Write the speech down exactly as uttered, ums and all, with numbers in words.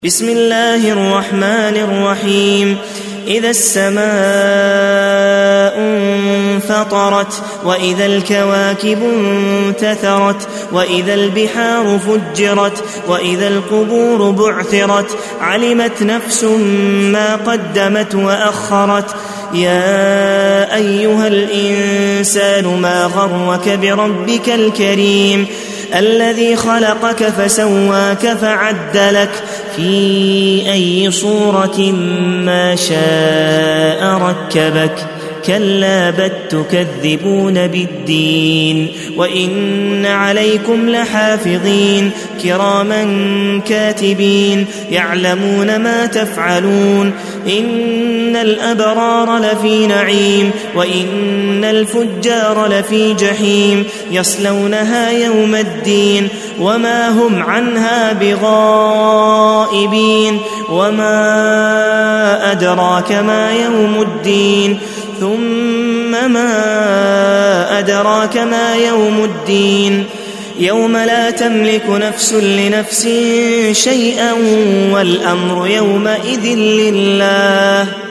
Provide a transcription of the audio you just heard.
بسم الله الرحمن الرحيم إذا السماء انفطرت وإذا الكواكب انتثرت وإذا البحار فجرت وإذا القبور بعثرت علمت نفس ما قدمت وأخرت يا أيها الإنسان ما غرك بربك الكريم الذي خلقك فسواك فعدلك في أي صورة ما شاء ركبك كلا بل تكذبون بالدين وإن عليكم لحافظين كراما كاتبين يعلمون ما تفعلون إن الأبرار لفي نعيم وإن الفجار لفي جحيم يصلونها يوم الدين وما هم عنها بغائبين وما أدراك ما يوم الدين ثم ما أدراك ما يوم الدين يوم لا تملك نفس لنفس شيئا والأمر يومئذ لله